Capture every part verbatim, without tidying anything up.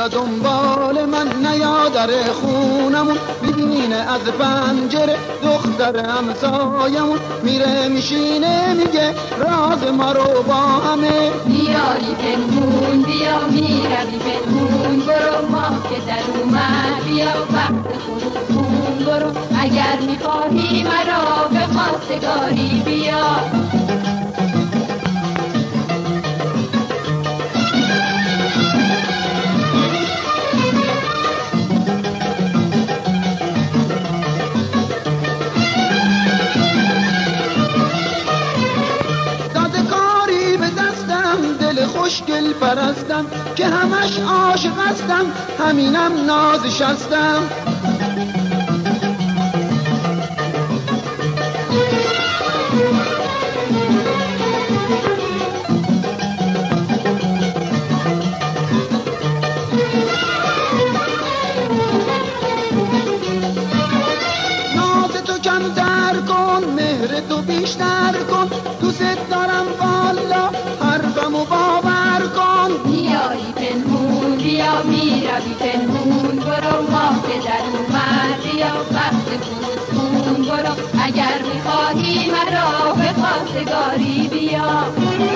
بیا دنبال من نیا در خونمون، میبینه از پنجره دختر همسایمون میره میشینه میگه راز ما رو با همه. بیایی پنهون بیا میروی پنهون برو ماه که در اومد بیا وقت خون برو اگر میخواهی مرا به خواستگاری بیا. خوشگل پرستم که همش عاشق هستم، همینم نازش هستم. ناز تو کمتر کن مهر تو بیشتر کن، دوست دارم والا حرفمو باور کن. بیایی پنهون بیا میروی پنهون برو ماه که در اومد بیا وقت خون برو اگر میخواهی مرا به خواستگاری بیا.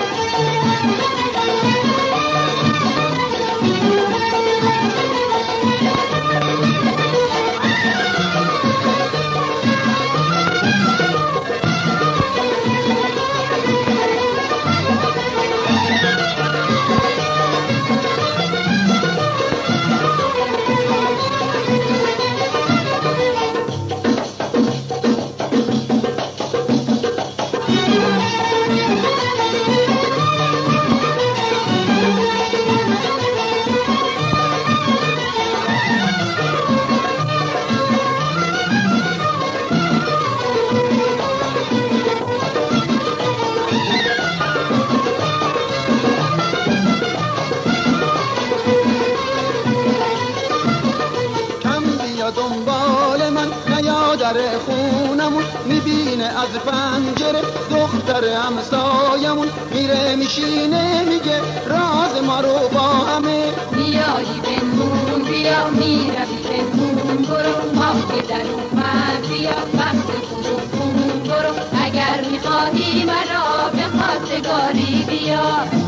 دنبال من نیا در خونمون، میبینه از پنجره دختر همسایمون میره میشینه میگه راز ما رو با همه. بیایی پنهون بیا میروی پنهون برو ماه که در اومد بیا وقت خون برو اگر میخواهی مرا به خواستگاری بیا.